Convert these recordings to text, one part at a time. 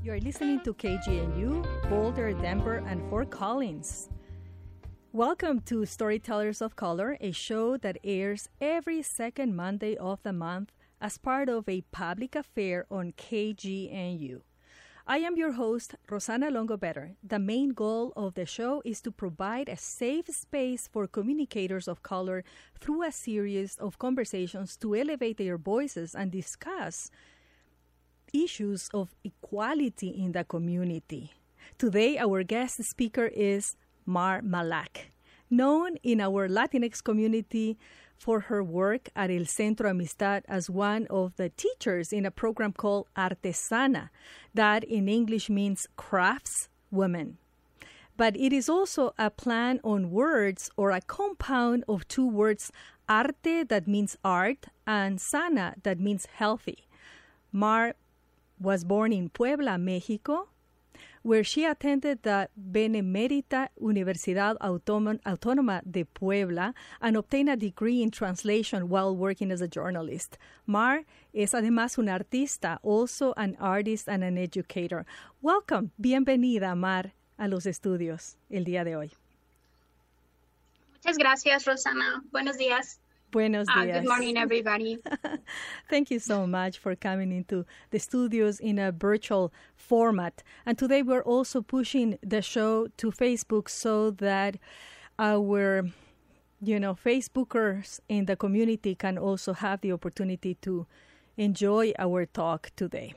You're listening to KGNU, Boulder, Denver, and Fort Collins. Welcome to Storytellers of Color, a show that airs every second Monday of the month as part of a public affair on KGNU. I am your host, Rosana Longo-Better. The main goal of the show is to provide a safe space for communicators of color through a series of conversations to elevate their voices and discuss issues of equality in the community. Today, our guest speaker is Mar Malak, known in our Latinx community for her work at El Centro Amistad as one of the teachers in a program called Artesana, that in English means craftswoman. But it is also a play on words or a compound of two words, arte, that means art, and sana, that means healthy. Mar was born in Puebla, Mexico, where she attended the Benemérita Universidad Autónoma de Puebla and obtained a degree in translation while working as a journalist. Mar es además una artista, also an artist and an educator. Welcome, bienvenida, Mar, a los estudios el día de hoy. Muchas gracias, Rosana. Buenos días. Buenos días. Good morning, everybody. Thank you so much for coming into the studios in a virtual format. And today we're also pushing the show to Facebook so that our, Facebookers in the community can also have the opportunity to enjoy our talk today.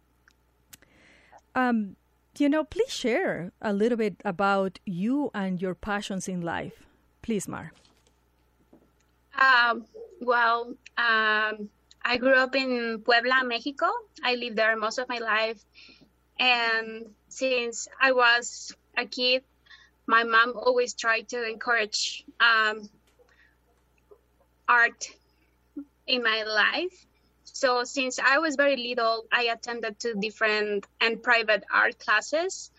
Please share a little bit about you and your passions in life. Please, Mar. I grew up in Puebla, Mexico. I lived there most of my life. And since I was a kid, my mom always tried to encourage art in my life. So since I was very little, I attended to different and private art classes.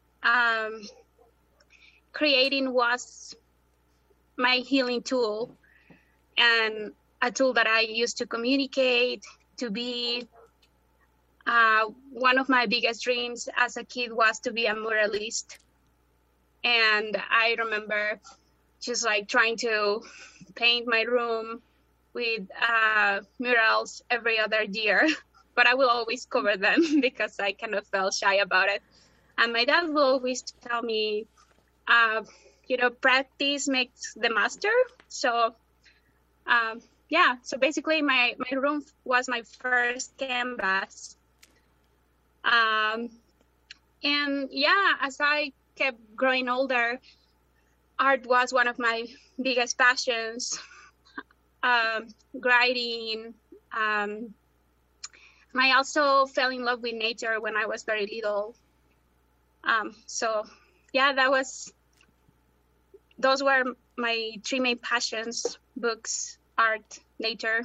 Creating was my healing tool, and a tool that I used to communicate, to be. One of my biggest dreams as a kid was to be a muralist. And I remember just like trying to paint my room with murals every other year, but I will always cover them because I kind of felt shy about it. And my dad will always tell me, practice makes the master. So so basically my room was my first canvas. As I kept growing older, art was one of my biggest passions. Writing. I also fell in love with nature when I was very little. Those were my three main passions: books, art, nature.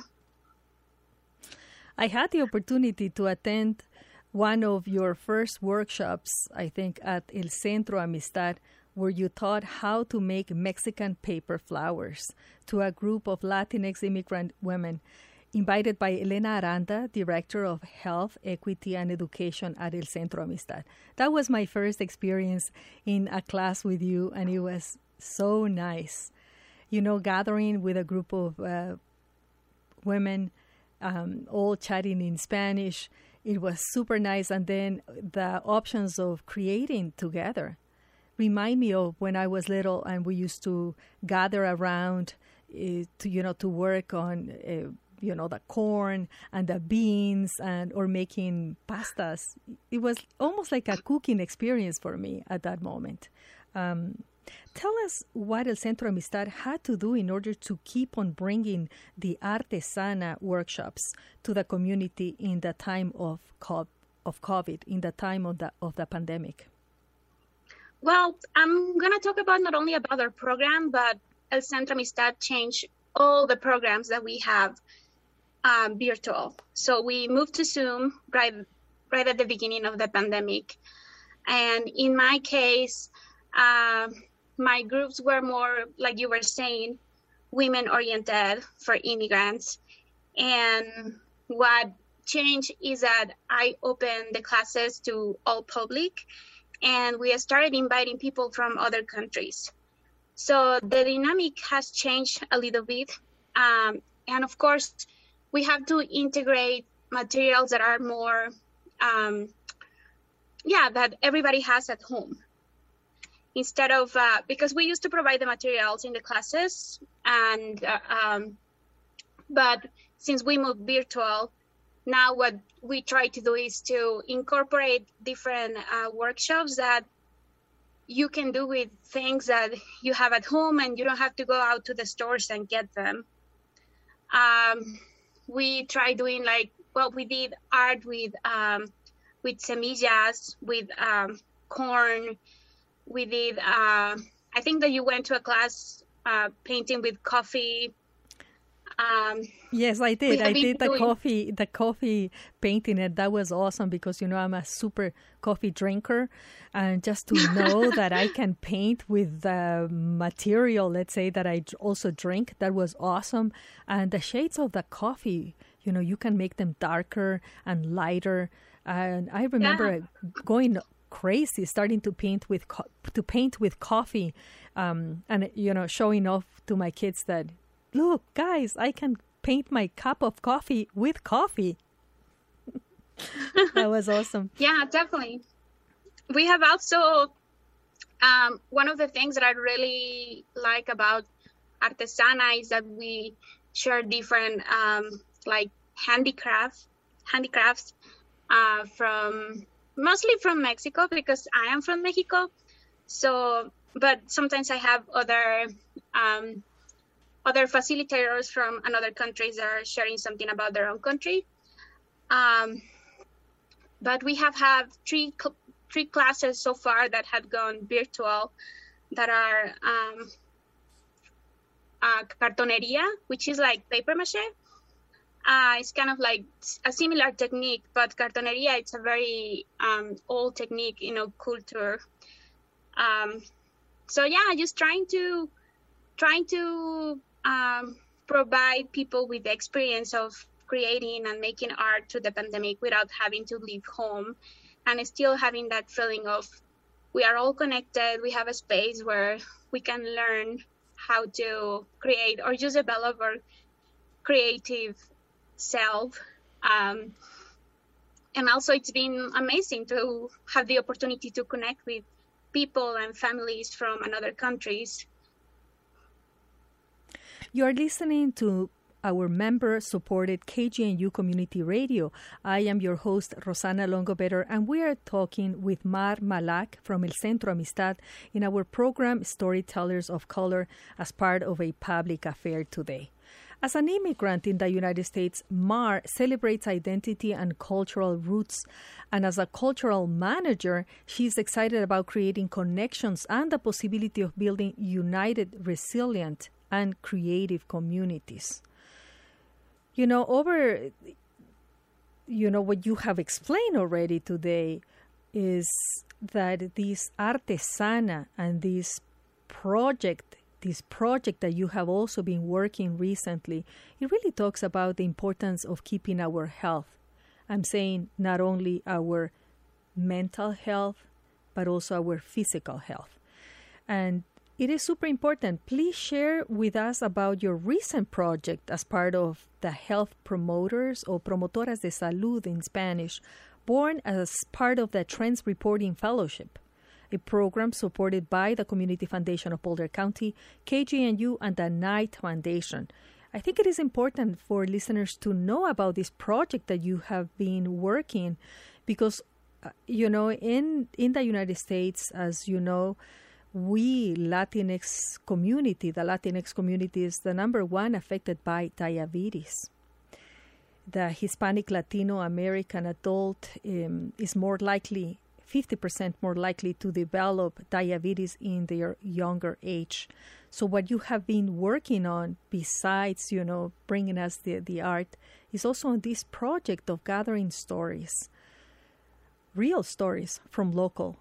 I had the opportunity to attend one of your first workshops, I think, at El Centro Amistad, where you taught how to make Mexican paper flowers to a group of Latinx immigrant women, invited by Elena Aranda, Director of Health, Equity, and Education at El Centro Amistad. That was my first experience in a class with you, and it was so nice. Gathering with a group of women, all chatting in Spanish. It was super nice. And then the options of creating together remind me of when I was little and we used to gather around to work on, the corn and the beans or making pastas. It was almost like a cooking experience for me at that moment. Tell us what El Centro Amistad had to do in order to keep on bringing the Artesana workshops to the community in the time of COVID, in the time of the pandemic. Well, I'm going to talk not only about our program, but El Centro Amistad changed all the programs that we have virtual. So we moved to Zoom right at the beginning of the pandemic. And in my case, my groups were more, like you were saying, women-oriented for immigrants. And what change is that I opened the classes to all public, and we started inviting people from other countries. So the dynamic has changed a little bit. And of course, we have to integrate materials that are more, that everybody has at home. Instead of, because we used to provide the materials in the classes, and but since we moved virtual, now what we try to do is to incorporate different workshops that you can do with things that you have at home, and you don't have to go out to the stores and get them. We try doing we did art with semillas, with corn. We did, I think that you went to a class painting with coffee. Yes, I did. I did the coffee painting, and that was awesome because, I'm a super coffee drinker. And just to know that I can paint with the material, let's say, that I also drink, that was awesome. And the shades of the coffee, you can make them darker and lighter. And I remember going crazy, starting to paint with coffee, and showing off to my kids that, look, guys, I can paint my cup of coffee with coffee. That was awesome. Yeah, definitely. We have also, one of the things that I really like about Artesana is that we share different handicrafts mostly from Mexico, because I am from Mexico. So, but sometimes I have other facilitators from another countries that are sharing something about their own country. But we have had three classes so far that had gone virtual, that are cartoneria, which is like paper mache. It's kind of like a similar technique, but cartoneria, it's a very old technique, culture. So yeah, just trying to provide people with the experience of creating and making art through the pandemic without having to leave home, and still having that feeling of we are all connected. We have a space where we can learn how to create or just develop our creative self. And also it's been amazing to have the opportunity to connect with people and families from another countries. You're listening to our member-supported KGNU Community Radio. I am your host, Rosana Longobetter, and we are talking with Mar Malak from El Centro Amistad in our program Storytellers of Color as part of a public affair today. As an immigrant in the United States, Mar celebrates identity and cultural roots. And as a cultural manager, she's excited about creating connections and the possibility of building united, resilient, and creative communities. What you have explained already today is that this Artesana and this project that you have also been working recently, it really talks about the importance of keeping our health. I'm saying not only our mental health, but also our physical health. And it is super important. Please share with us about your recent project as part of the Health Promoters, or Promotoras de Salud in Spanish, born as part of the Trends Reporting Fellowship, a program supported by the Community Foundation of Boulder County, KGNU, and the Knight Foundation. I think it is important for listeners to know about this project that you have been working, because, in the United States, as you know, the Latinx community is the number one affected by diabetes. The Hispanic Latino American adult is 50% more likely to develop diabetes in their younger age. So what you have been working on, besides, bringing us the art, is also on this project of gathering stories, real stories from local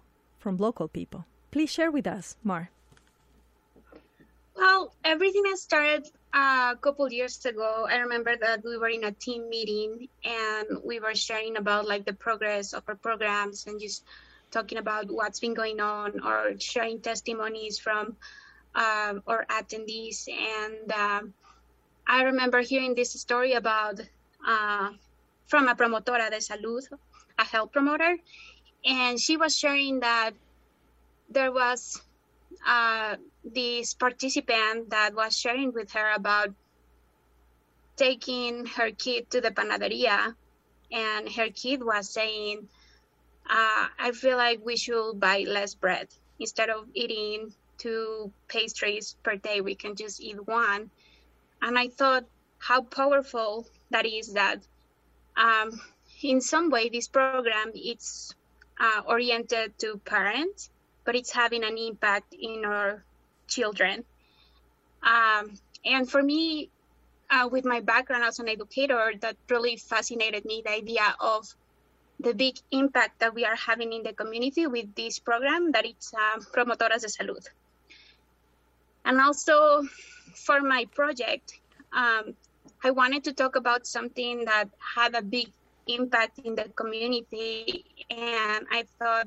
people. Please share with us, Mar. Well, everything has started a couple years ago, I remember that we were in a team meeting and we were sharing about like the progress of our programs and just talking about what's been going on or sharing testimonies from our attendees. And I remember hearing this story about from a promotora de salud, a health promoter, and she was sharing that there was this participant that was sharing with her about taking her kid to the panaderia, and her kid was saying, I feel like we should buy less bread. Instead of eating 2 pastries per day, we can just eat 1. And I thought how powerful that is, that in some way this program it's oriented to parents, but it's having an impact in our children. And for me, with my background as an educator, that really fascinated me, the idea of the big impact that we are having in the community with this program, that it's Promotoras de Salud. And also for my project, I wanted to talk about something that had a big impact in the community. And I thought,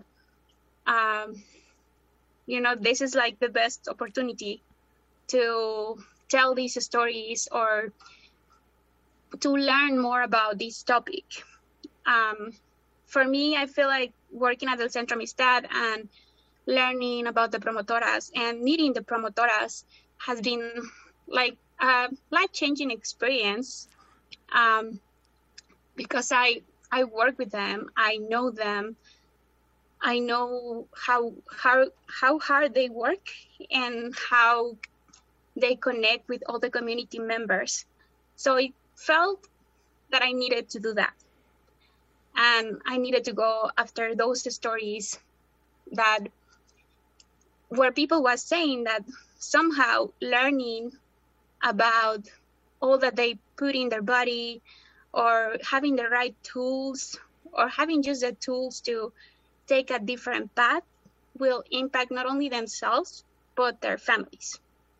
this is like the best opportunity to tell these stories or to learn more about this topic. For me, I feel like working at El Centro Amistad and learning about the promotoras and meeting the promotoras has been like a life-changing experience, because I work with them, I know them, I know how hard they work and how they connect with all the community members. So it felt that I needed to do that. And I needed to go after those stories that where people was saying that somehow learning about all that they put in their body, or having the right tools, or having just the tools to take a different path, will impact not only themselves, but their families.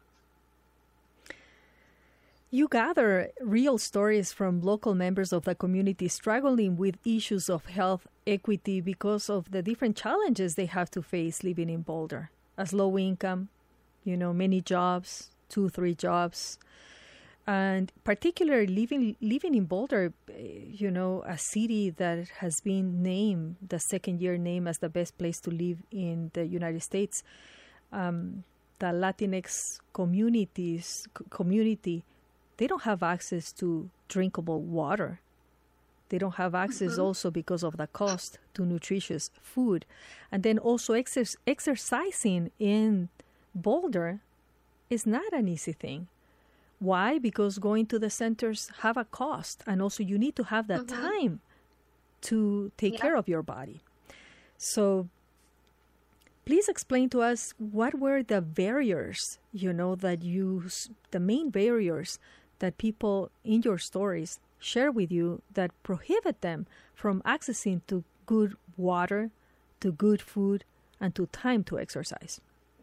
You gather real stories from local members of the community struggling with issues of health equity because of the different challenges they have to face living in Boulder. As low income, many jobs, 2-3 jobs, and particularly living in Boulder, a city that has been named the second year name as the best place to live in the United States. The Latinx community, they don't have access to drinkable water. They don't have access also because of the cost to nutritious food. And then also exercising in Boulder is not an easy thing. Why? Because going to the centers have a cost, and also you need to have that time to take care of your body. So please explain to us, what were the barriers, the main barriers that people in your stories share with you that prohibit them from accessing to good water, to good food, and to time to exercise?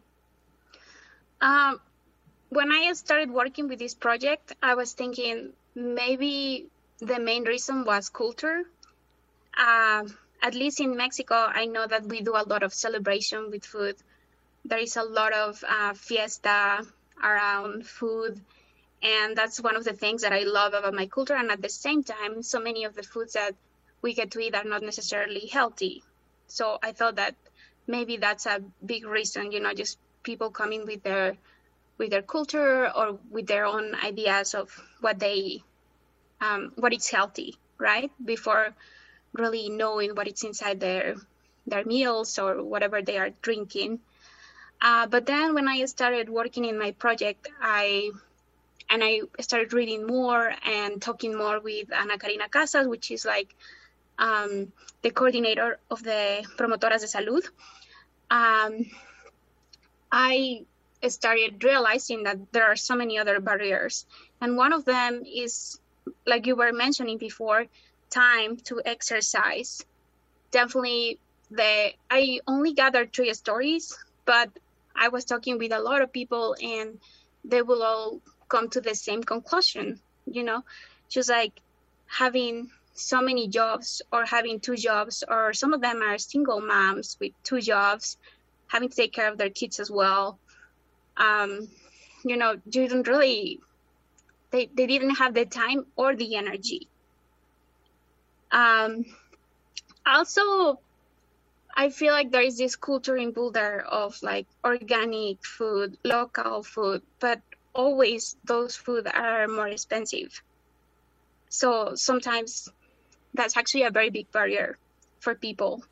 When I started working with this project, I was thinking maybe the main reason was culture. At least in Mexico, I know that we do a lot of celebration with food. There is a lot of fiesta around food. And that's one of the things that I love about my culture. And at the same time, so many of the foods that we get to eat are not necessarily healthy. So I thought that maybe that's a big reason, just people coming with their culture or with their own ideas of what is healthy, right? Before really knowing what is inside their meals or whatever they are drinking. But then when I started working in my project, I started reading more and talking more with Ana Karina Casas, which is like the coordinator of the Promotoras de Salud. I started realizing that there are so many other barriers. And one of them is, like you were mentioning before, time to exercise. Definitely, I only gathered 3 stories, but I was talking with a lot of people, and they will all come to the same conclusion, just like having so many jobs or having 2 jobs, or some of them are single moms with 2 jobs, having to take care of their kids as well. You don't really, they didn't have the time or the energy. Also, I feel like there is this culture in Boulder of like organic food, local food, but always those food are more expensive. So sometimes that's actually a very big barrier for people.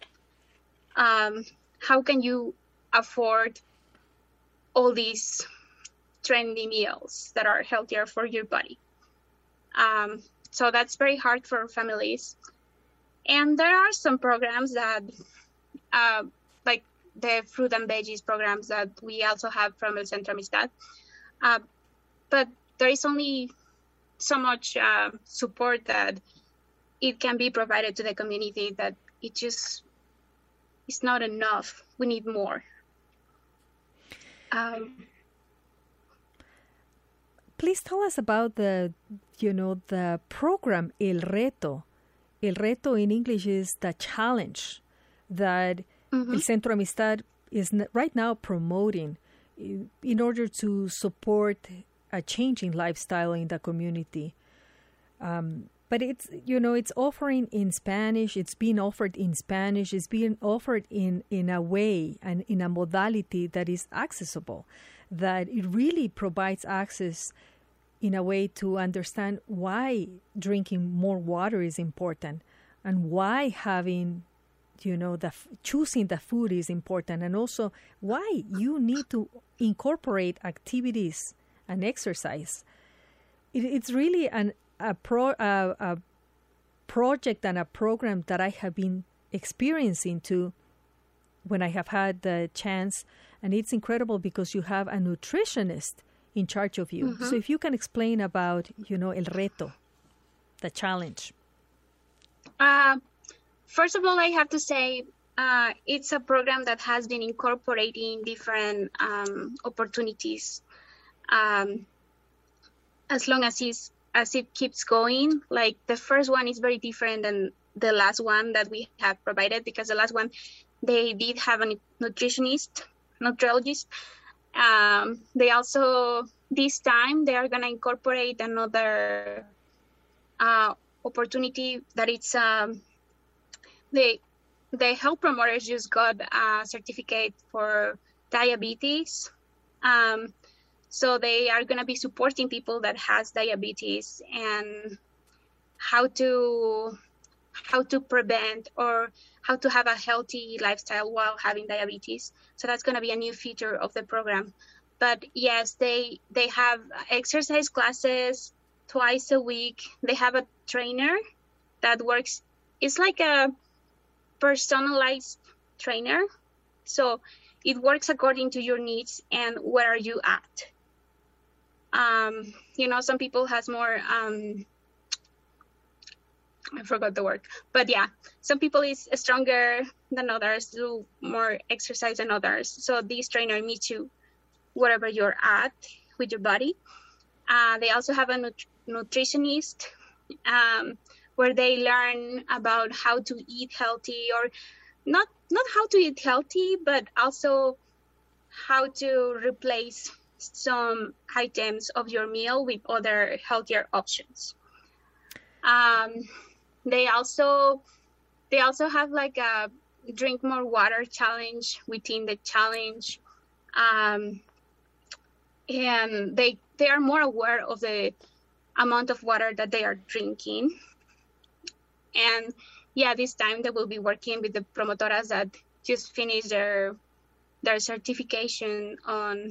How can you afford all these trendy meals that are healthier for your body? So that's very hard for families. And there are some programs that, like the fruit and veggies programs that we also have from El Centro Amistad. But there is only so much support that it can be provided to the community that it just is not enough. We need more. Please tell us about the program El Reto. El Reto in English is the challenge that El Centro Amistad is right now promoting in order to support a changing lifestyle in the community. But it's offering in Spanish. It's being offered in Spanish. It's being offered in a way and in a modality that is accessible, that it really provides access in a way to understand why drinking more water is important and why having, choosing the food is important, and also why you need to incorporate activities and exercise. It's really a project and a program that I have been experiencing too when I have had the chance, and it's incredible because you have a nutritionist in charge of you. So if you can explain about, El Reto, the challenge. First of all, I have to say it's a program that has been incorporating different opportunities as long as it keeps going. Like the first one is very different than the last one that we have provided, because the last one, they did have a nutritionist. They also, this time, they are going to incorporate another opportunity that it's, the health promoters just got a certificate for diabetes. So they are going to be supporting people that has diabetes and how to prevent or how to have a healthy lifestyle while having diabetes. So that's going to be a new feature of the program. But yes, they have exercise classes twice a week. They have a trainer that works. It's like a personalized trainer. So it works according to your needs and where are you at. Some people has more, I forgot the word, but yeah, some people is stronger than others, do more exercise than others. So this trainer meets you wherever you're at with your body. They also have a nutritionist where they learn about how to eat healthy, or not how to eat healthy, but also how to replace some items of your meal with other healthier options. They also have like a drink more water challenge within the challenge. And they are more aware of the amount of water that they are drinking. And yeah, this time they will be working with the promotoras that just finished their certification on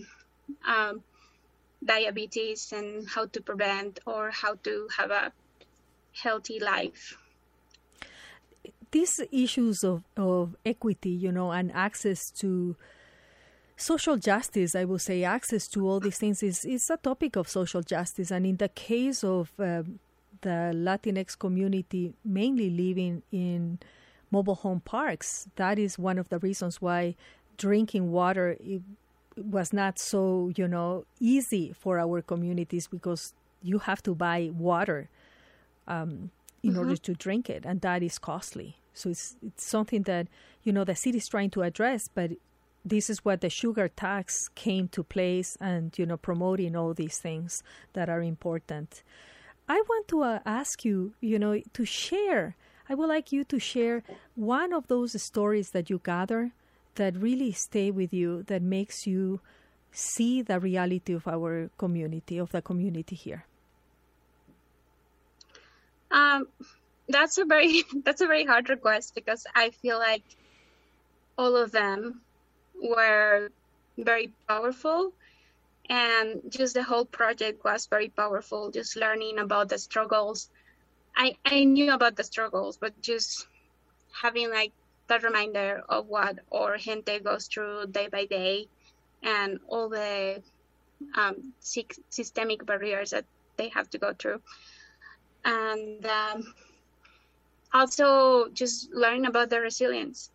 diabetes and how to prevent or how to have a healthy life. These issues of equity, and access to social justice, I will say access to all these things is a topic of social justice. And in the case of the Latinx community mainly living in mobile home parks, that is one of the reasons why drinking water was not so, easy for our communities because you have to buy water in order to drink it, and that is costly. So it's something that, the city is trying to address, but this is what the sugar tax came to place and, promoting all these things that are important. I want to ask you, to share. I would like you to share one of those stories that you gather that really stay with you, that makes you see the reality of our community, of the community here. That's a very hard request because I feel like all of them were very powerful, and just the whole project was very powerful. Just learning about the struggles. I knew about the struggles, but just having like that reminder of what our gente goes through day by day, and all the systemic barriers that they have to go through. And also just learn about the resilience,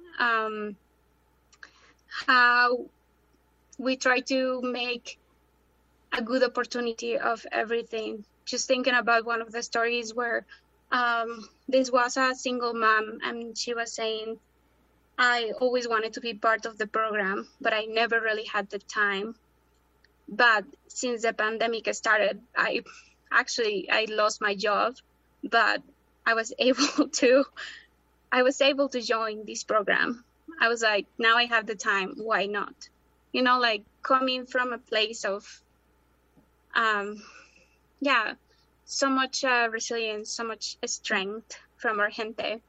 how we try to make a good opportunity of everything. Just thinking about one of the stories where this was a single mom, and she was saying, I always wanted to be part of the program, but I never really had the time. But since the pandemic started, I lost my job, but I was able to join this program. I was like, now I have the time, why not? Like coming from a place of, so much resilience, so much strength from our gente.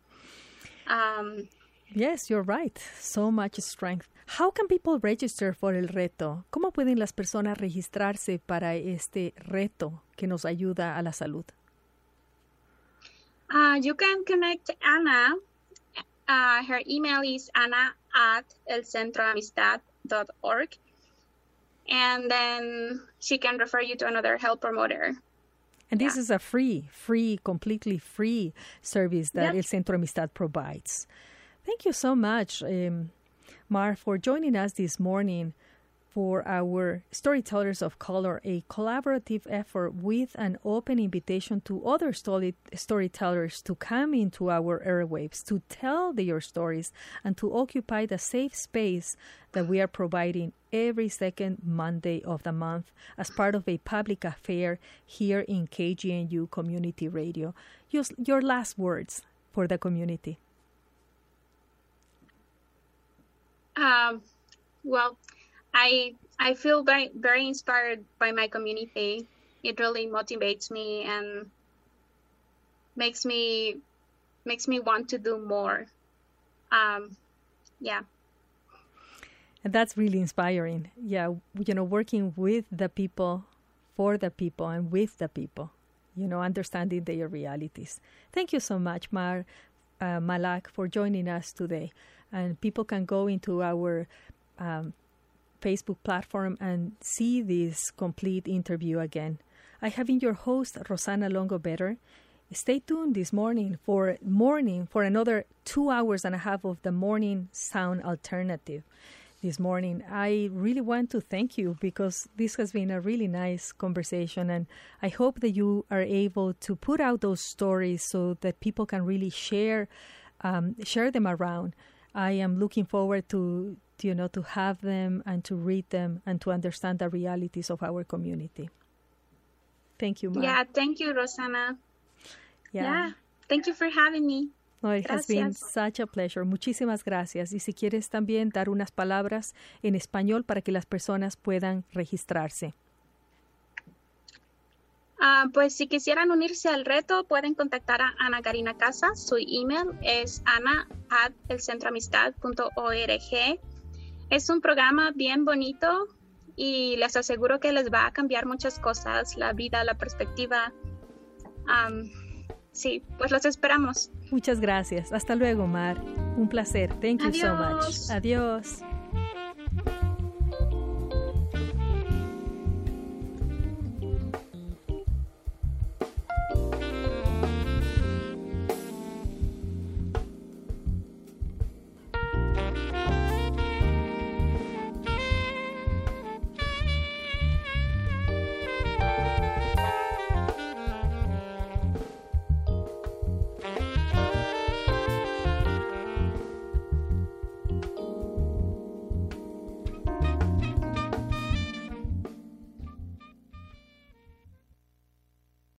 Yes, you're right. So much strength. How can people register for el reto? ¿Cómo pueden las personas registrarse para este reto que nos ayuda a la salud? You can connect Ana. Her email is ana@elcentroamistad.org. And then she can refer you to another health promoter. And this is a completely free service that El Centro Amistad provides. Thank you so much, Mar, for joining us this morning for our Storytellers of Color, a collaborative effort with an open invitation to other storytellers to come into our airwaves, to tell their stories, and to occupy the safe space that we are providing every second Monday of the month as part of a public affair here in KGNU Community Radio. Your last words for the community. Well, I feel very, very inspired by my community. It really motivates me and makes me want to do more. And that's really inspiring. Yeah, working with the people, for the people, and with the people, understanding their realities. Thank you so much, Malak, for joining us today. And people can go into our Facebook platform and see this complete interview again. I have been your host, Rosana Longo-Better. Stay tuned this morning for another 2 hours and a half of the Morning Sound Alternative. This morning, I really want to thank you because this has been a really nice conversation, and I hope that you are able to put out those stories so that people can really share them around. I am looking forward to have them and to read them and to understand the realities of our community. Thank you, Mar. Yeah, thank you, Rosana. Yeah, thank you for having me. No, it has been such a pleasure. Muchísimas gracias. Y si quieres también dar unas palabras en español para que las personas puedan registrarse. Pues si quisieran unirse al reto, pueden contactar a Ana Karina Casas. Su email es ana@elcentroamistad.org. Es un programa bien bonito y les aseguro que les va a cambiar muchas cosas, la vida, la perspectiva. Sí, pues los esperamos. Muchas gracias. Hasta luego, Mar. Un placer. Thank you so much. Adiós.